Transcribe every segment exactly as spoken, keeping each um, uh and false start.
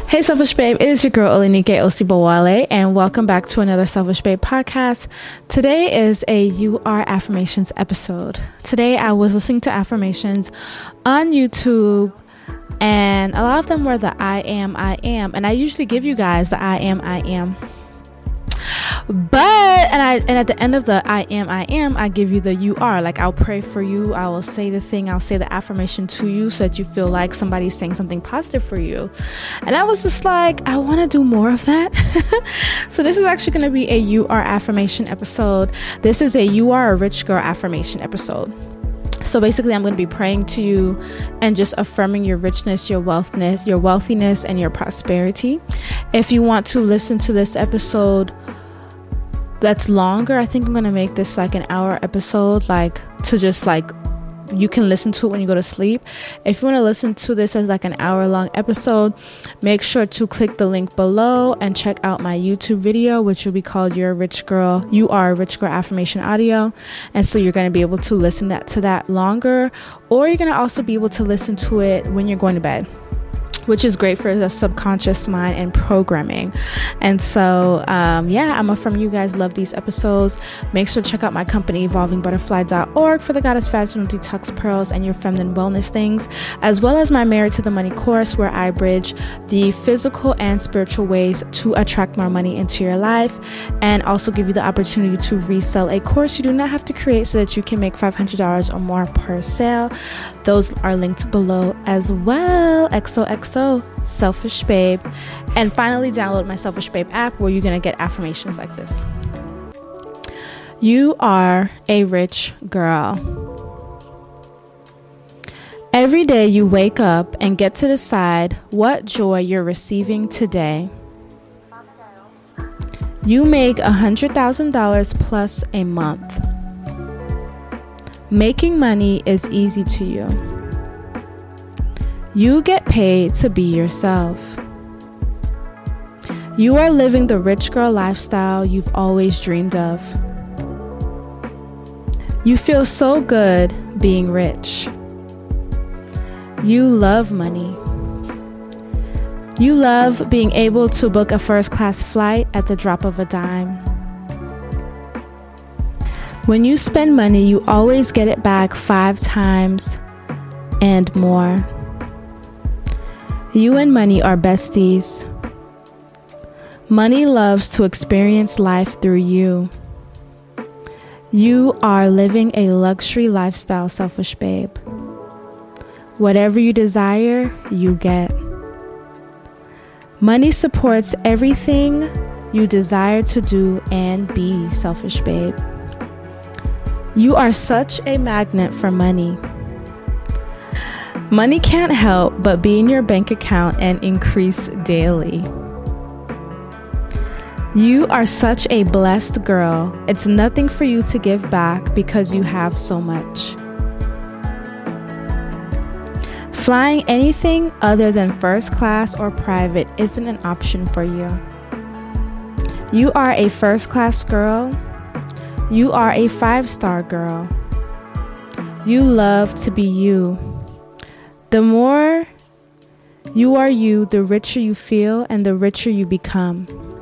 Hey Selfish Babe, it is your girl Olenike Osibowale, and welcome back to another Selfish Babe podcast. Today is a You Are Affirmations episode. Today I was listening to affirmations on YouTube, and a lot of them were the I am, I am, and I usually give you guys the I am, I am. But and I and at the end of the I am, I am, I give you the you are. Like, I'll pray for you, I will say the thing, I'll say the affirmation to you so that you feel like somebody's saying something positive for you. And I was just like, I want to do more of that. So this is actually going to be a You Are affirmation episode. This is a You Are a Rich Girl affirmation episode. So basically, I'm going to be praying to you and just affirming your richness, your wealthness, your wealthiness, and your prosperity. If you want to listen to this episode that's longer, I think I'm going to make this like an hour episode, like to just like, you can listen to it when you go to sleep. If you want to listen to this as like an hour long episode, make sure to click the link below and check out my YouTube video, which will be called You're a Rich Girl, You Are a Rich Girl Affirmation Audio. And so you're going to be able to listen that to that longer, or you're going to also be able to listen to it when you're going to bed, which is great for the subconscious mind and programming. And so, um, yeah, I'm affirming you guys love these episodes. Make sure to check out my company, evolving butterfly dot org, for the Goddess Vaginal Detox Pearls and your feminine wellness things, as well as my Married to the Money course, where I bridge the physical and spiritual ways to attract more money into your life, and also give you the opportunity to resell a course you do not have to create so that you can make five hundred dollars or more per sale. Those are linked below as well. X O X O. Selfish Babe. And finally, download my Selfish Babe app, where you're going to get affirmations like this. You are a rich girl. Every day you wake up and get to decide what joy you're receiving today. You make one hundred thousand dollars plus a month. Making money is easy to you. You get paid to be yourself. You are living the rich girl lifestyle you've always dreamed of. You feel so good being rich. You love money. You love being able to book a first class flight at the drop of a dime. When you spend money, you always get it back five times and more. You and money are besties. Money loves to experience life through you. You are living a luxury lifestyle, Selfish Babe. Whatever you desire, you get. Money supports everything you desire to do and be, Selfish Babe. You are such a magnet for money. Money can't help but be in your bank account and increase daily. You are such a blessed girl. It's nothing for you to give back because you have so much. Flying anything other than first class or private isn't an option for you. You are a first class girl. You are a five-star girl. You love to be you. The more you are you, the richer you feel and the richer you become.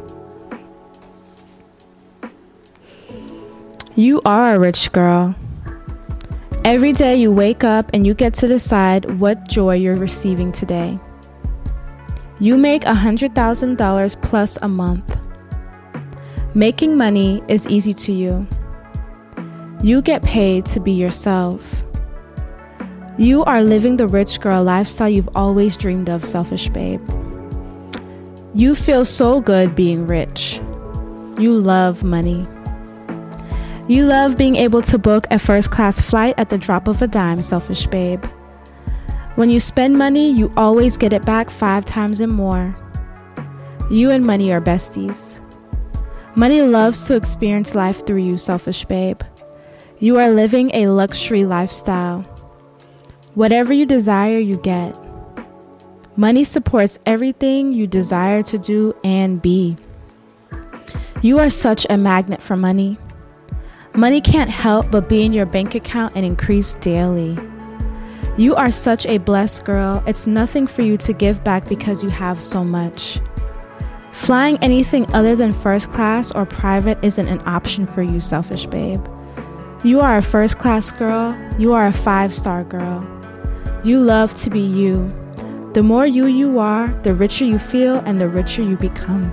You are a rich girl. Every day you wake up and you get to decide what joy you're receiving today. You make one hundred thousand dollars plus a month. Making money is easy to you. You get paid to be yourself. You are living the rich girl lifestyle you've always dreamed of, Selfish Babe. You feel so good being rich. You love money. You love being able to book a first class flight at the drop of a dime, Selfish Babe. When you spend money, you always get it back five times and more. You and money are besties. Money loves to experience life through you, Selfish Babe. You are living a luxury lifestyle. Whatever you desire, you get. Money supports everything you desire to do and be. You are such a magnet for money. Money can't help but be in your bank account and increase daily. You are such a blessed girl. It's nothing for you to give back because you have so much. Flying anything other than first class or private isn't an option for you, selfish babe. You are a first class girl. You are a five-star girl. You love to be you. The more you you are, the richer you feel and the richer you become.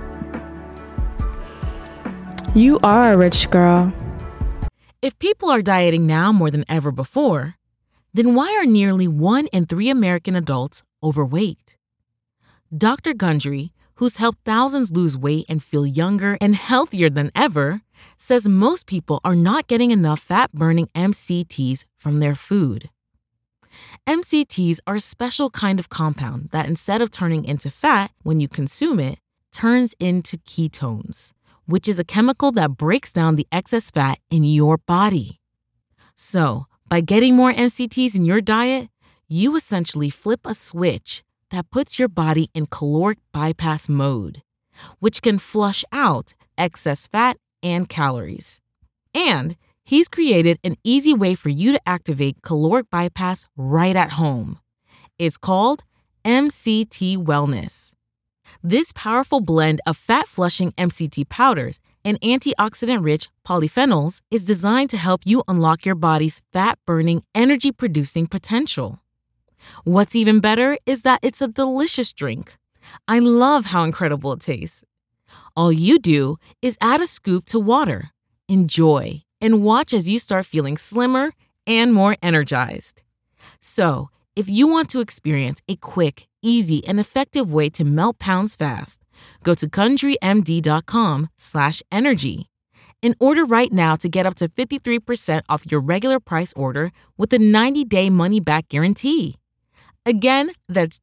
You are a rich girl. If people are dieting now more than ever before, then why are nearly one in three American adults overweight? Doctor Gundry, who's helped thousands lose weight and feel younger and healthier than ever, says most people are not getting enough fat-burning M C Ts from their food. M C Ts are a special kind of compound that, instead of turning into fat when you consume it, turns into ketones, which is a chemical that breaks down the excess fat in your body. So, by getting more M C Ts in your diet, you essentially flip a switch that puts your body in caloric bypass mode, which can flush out excess fat and calories. And he's created an easy way for you to activate caloric bypass right at home. It's called M C T Wellness. This powerful blend of fat-flushing M C T powders and antioxidant-rich polyphenols is designed to help you unlock your body's fat-burning, energy-producing potential. What's even better is that it's a delicious drink. I love how incredible it tastes. All you do is add a scoop to water, enjoy, and watch as you start feeling slimmer and more energized. So, if you want to experience a quick, easy, and effective way to melt pounds fast, go to GundryMD.com slash energy and order right now to get up to fifty-three percent off your regular price order with a ninety-day money-back guarantee. Again, that's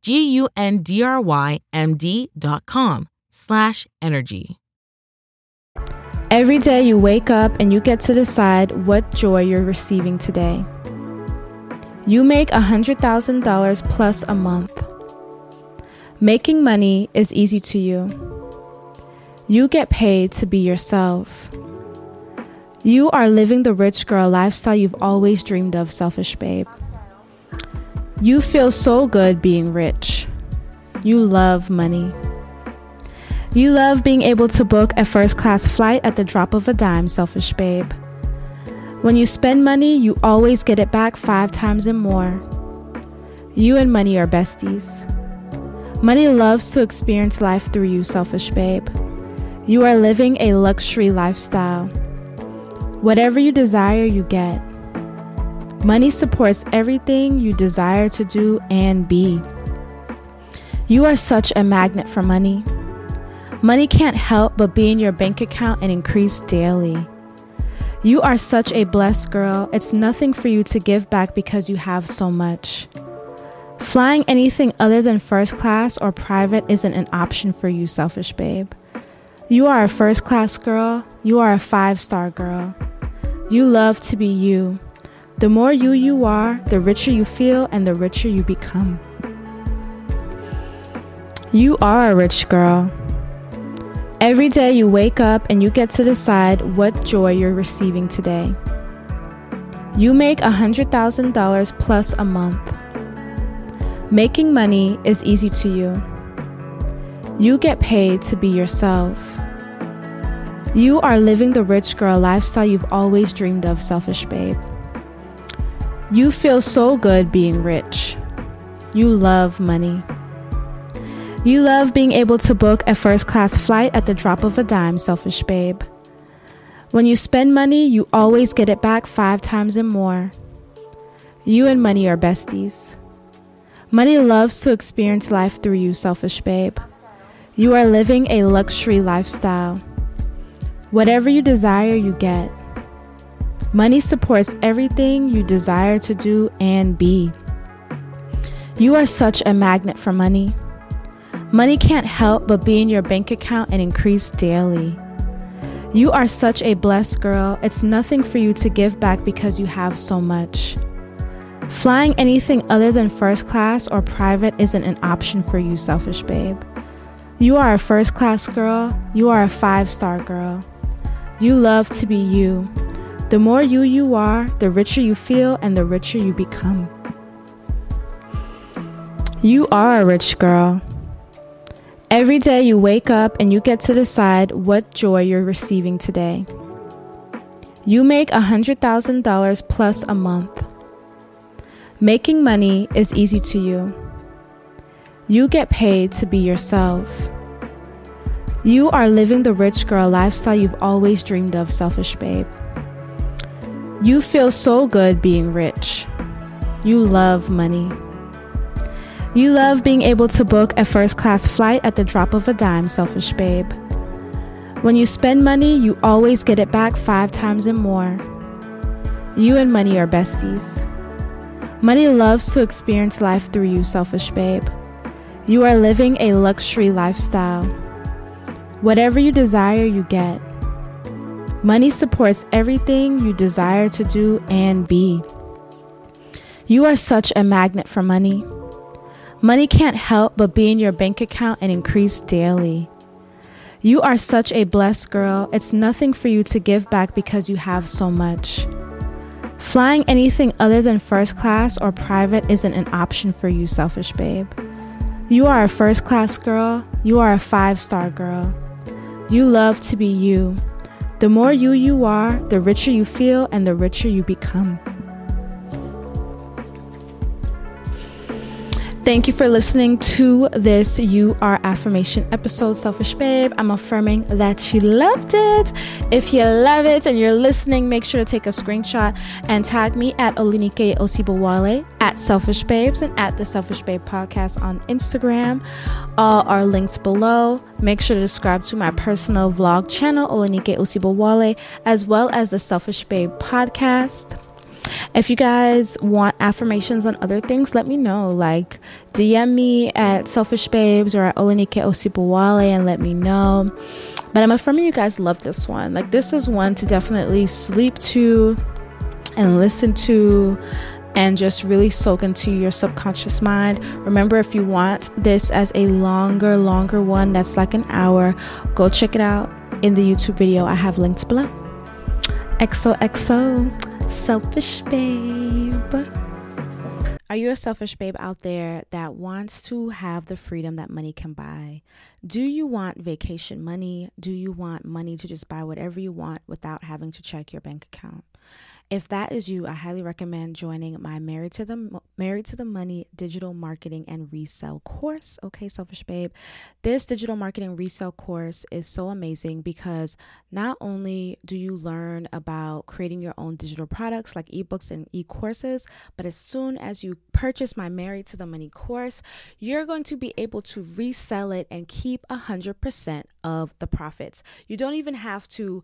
G-U-N-D-R-Y-M-D.com slash energy. Every day you wake up and you get to decide what joy you're receiving today. You make one hundred thousand dollars plus a month. Making money is easy to you. You get paid to be yourself. You are living the rich girl lifestyle you've always dreamed of, selfish babe. You feel so good being rich. You love money. You love being able to book a first-class flight at the drop of a dime, selfish babe. When you spend money, you always get it back five times and more. You and money are besties. Money loves to experience life through you, selfish babe. You are living a luxury lifestyle. Whatever you desire, you get. Money supports everything you desire to do and be. You are such a magnet for money. Money can't help but be in your bank account and increase daily. You are such a blessed girl. It's nothing for you to give back because you have so much. Flying anything other than first class or private isn't an option for you, selfish babe. You are a first class girl. You are a five-star girl. You love to be you. The more you you are, the richer you feel and the richer you become. You are a rich girl. Every day you wake up and you get to decide what joy you're receiving today. You make one hundred thousand dollars plus a month. Making money is easy to you. You get paid to be yourself. You are living the rich girl lifestyle you've always dreamed of, selfish babe. You feel so good being rich. You love money. You love being able to book a first-class flight at the drop of a dime, selfish babe. When you spend money, you always get it back five times and more. You and money are besties. Money loves to experience life through you, selfish babe. You are living a luxury lifestyle. Whatever you desire, you get. Money supports everything you desire to do and be. You are such a magnet for money. Money can't help but be in your bank account and increase daily. You are such a blessed girl. It's nothing for you to give back because you have so much. Flying anything other than first class or private isn't an option for you, selfish babe. You are a first class girl. You are a five-star girl. You love to be you. The more you you are, the richer you feel and the richer you become. You are a rich girl. Every day you wake up and you get to decide what joy you're receiving today. You make one hundred thousand dollars plus a month. Making money is easy to you. You get paid to be yourself. You are living the rich girl lifestyle you've always dreamed of, Selfish Babe. You feel so good being rich. You love money. You love being able to book a first-class flight at the drop of a dime, Selfish Babe. When you spend money, you always get it back five times and more. You and money are besties. Money loves to experience life through you, Selfish Babe. You are living a luxury lifestyle. Whatever you desire, you get. Money supports everything you desire to do and be. You are such a magnet for money. Money can't help but be in your bank account and increase daily. You are such a blessed girl. It's nothing for you to give back because you have so much. Flying anything other than first class or private isn't an option for you, Selfish Babe. You are a first class girl. You are a five-star girl. You love to be you. The more you you are, the richer you feel and the richer you become. Thank you for listening to this You Are Affirmation episode, Selfish Babe. I'm affirming that you loved it. If you love it and you're listening, make sure to take a screenshot and tag me at Olinike Osibowale, at Selfish Babes, and at the Selfish Babe Podcast on Instagram. All are linked below. Make sure to subscribe to my personal vlog channel, Olinike Osibowale, as well as the Selfish Babe Podcast. If you guys want affirmations on other things, let me know. Like, D M me at Selfish Babes or at Olinike Osibowale and let me know. But I'm affirming you guys love this one. Like, this is one to definitely sleep to and listen to and just really soak into your subconscious mind. Remember, if you want this as a longer, longer one that's like an hour, go check it out in the YouTube video I have linked below. X O X O. Selfish Babe. Are you a selfish babe out there that wants to have the freedom that money can buy? Do you want vacation money? Do you want money to just buy whatever you want without having to check your bank account? If that is you, I highly recommend joining my Married to the Married to the Money digital marketing and resale course. Okay, Selfish Babe. This digital marketing resale course is so amazing because not only do you learn about creating your own digital products like ebooks and e-courses, but as soon as you purchase my Married to the Money course, you're going to be able to resell it and keep one hundred percent of the profits. You don't even have to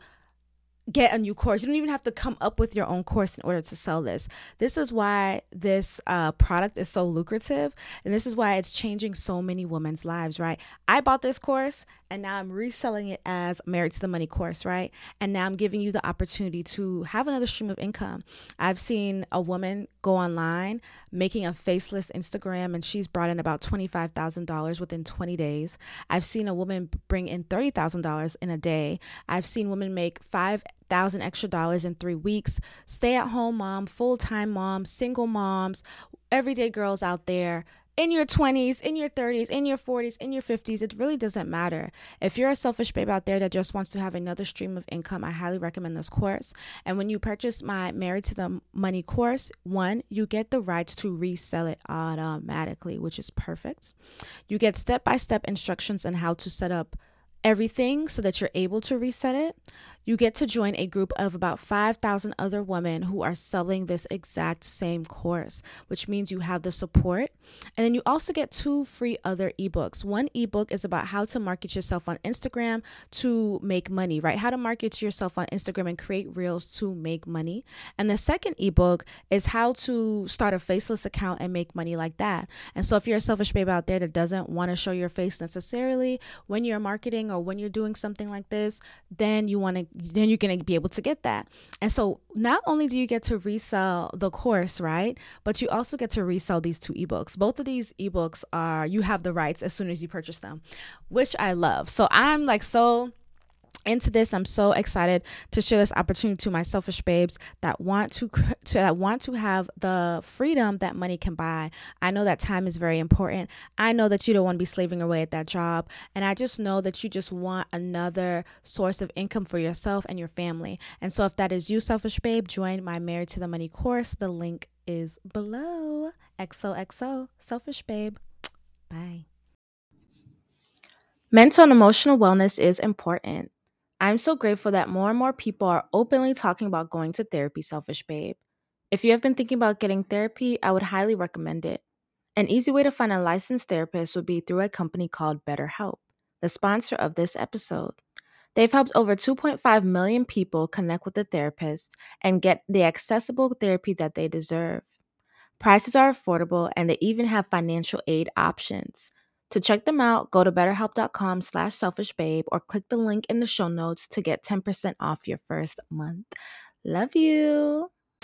get a new course. You don't even have to come up with your own course in order to sell this. This is why this uh, product is so lucrative. And this is why it's changing so many women's lives, right? I bought this course and now I'm reselling it as Married to the Money course, right? And now I'm giving you the opportunity to have another stream of income. I've seen a woman go online making a faceless Instagram and she's brought in about twenty-five thousand dollars within twenty days. I've seen a woman bring in thirty thousand dollars in a day. I've seen women make five thousand extra dollars in three weeks. Stay at home mom, full-time mom, single moms, everyday girls out there in your twenties, in your thirties, in your forties, in your fifties. It really doesn't matter. If you're a selfish babe out there that just wants to have another stream of income, I highly recommend this course. And when you purchase my Married to the Money course, one, you get the rights to resell it automatically, which is perfect. You get step-by-step instructions on how to set up everything so that you're able to reset it. You get to join a group of about five thousand other women who are selling this exact same course, which means you have the support. And then you also get two free other ebooks. One ebook is about how to market yourself on Instagram to make money, right? How to market yourself on Instagram and create reels to make money. And the second ebook is how to start a faceless account and make money like that. And so if you're a selfish babe out there that doesn't want to show your face necessarily when you're marketing or when you're doing something like this, then you want to then you're going to be able to get that. And so not only do you get to resell the course, right, but you also get to resell these two ebooks. Both of these ebooks are, you have the rights as soon as you purchase them, which I love. So I'm like so into this, I'm so excited to share this opportunity to my selfish babes that want to, to that want to have the freedom that money can buy. I know that time is very important. I know that you don't want to be slaving away at that job, and I just know that you just want another source of income for yourself and your family. And so if that is you, selfish babe, join my Married to the Money course. The link is below. X O X O, selfish babe. Bye. Mental and emotional wellness is important. I'm so grateful that more and more people are openly talking about going to therapy, selfish babe. If you have been thinking about getting therapy, I would highly recommend it. An easy way to find a licensed therapist would be through a company called BetterHelp, the sponsor of this episode. They've helped over two point five million people connect with a therapist and get the accessible therapy that they deserve. Prices are affordable, and they even have financial aid options. To check them out, go to betterhelp.com slash selfishbabe or click the link in the show notes to get ten percent off your first month. Love you.